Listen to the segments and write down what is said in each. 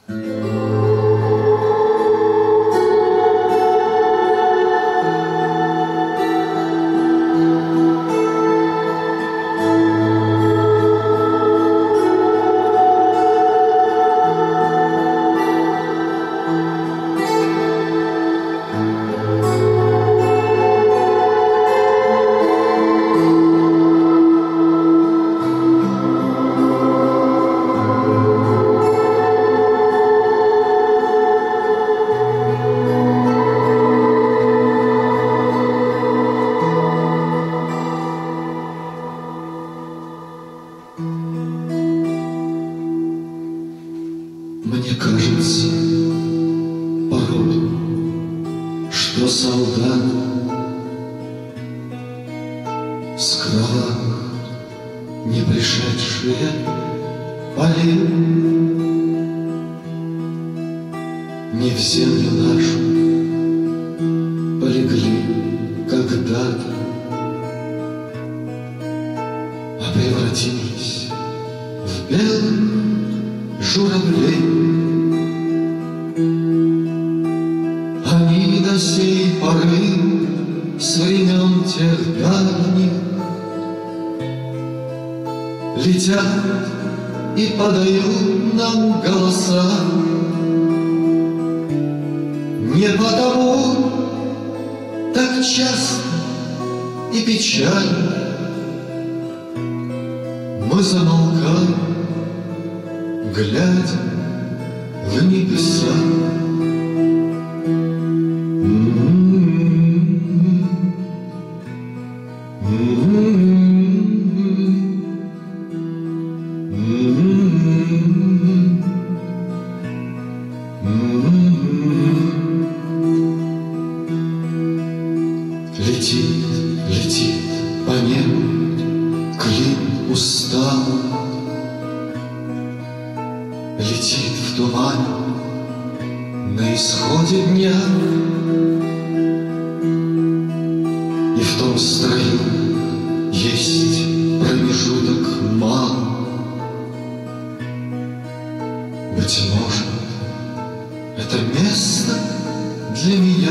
Мне кажется порой, что солдат с кровавых не пришедшие полей не в землю нашу полегли когда-то, а превратились в белых журавлей. Они до сей поры с времен тех давних летят и подают нам голоса. Не потому так часто и печально мы замолкаем, глядя в небеса. Летит, летит по небу клин усталый, летит в тумане на исходе дня, и в том строю есть промежуток мал. Быть может, это место для меня.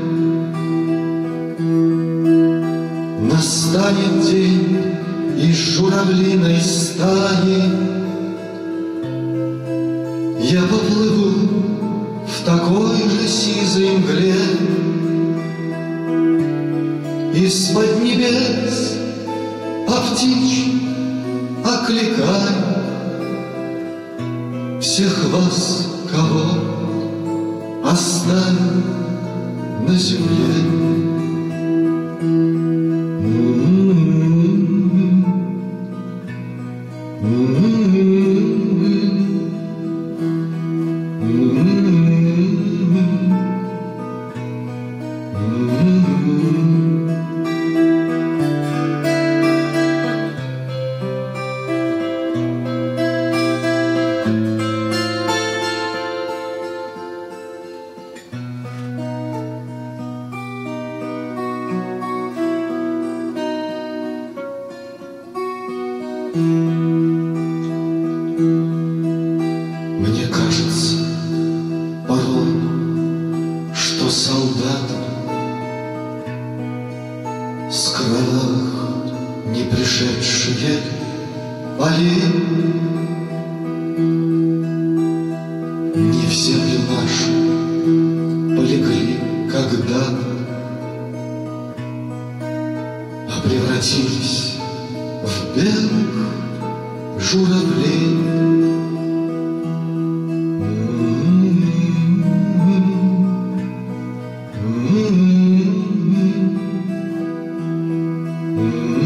Настанет день из журавлиной стаи, я поплыву в такой же сизой мгле. Из-под небес по птичьи окликаю всех вас, кого оставил на земле. Мне кажется порой, что солдаты с кровавых не пришедшие полей не в землю нашу полегли когда-то, а превратились в белых журавлей. Mm-hmm.